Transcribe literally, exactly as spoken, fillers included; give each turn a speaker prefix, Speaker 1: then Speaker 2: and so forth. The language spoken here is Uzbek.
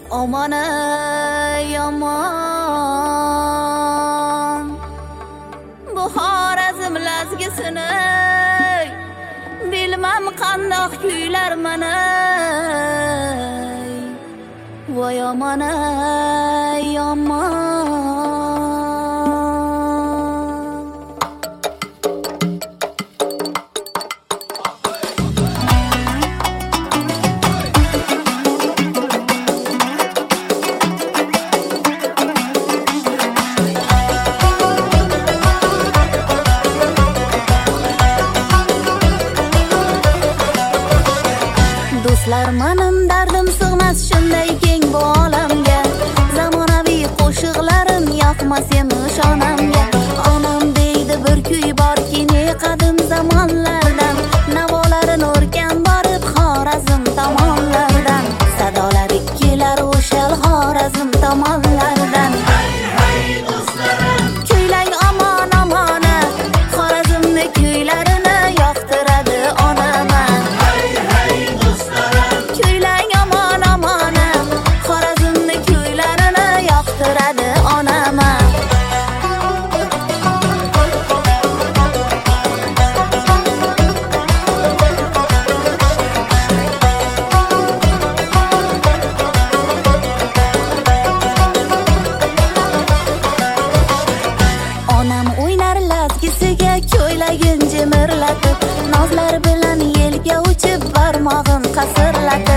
Speaker 1: Aman ey aman, bu Xorazm lazgisini bilmam qandoq kuylar mana. Voy aman ey aman. Do'stlar, mening dardim sig'mas shunday keng bu olamga. Zamonaviy qo'shiqlarim yoqmas emish onamga. Onam deydi bir kuy borki, ne qadim zamonlardan, navolarini o'rgan borib Xorazm tomonlardan. Sadolari kelar o'shal Xorazm tomonlardan. Hey hey do'stlarim, kuylang omon omona, Xorazmni kuylarini yoqtiradi onama. Ko'ylagin jimirlatib, nozlar bilan yelga uchib, barmog'im qasirlatib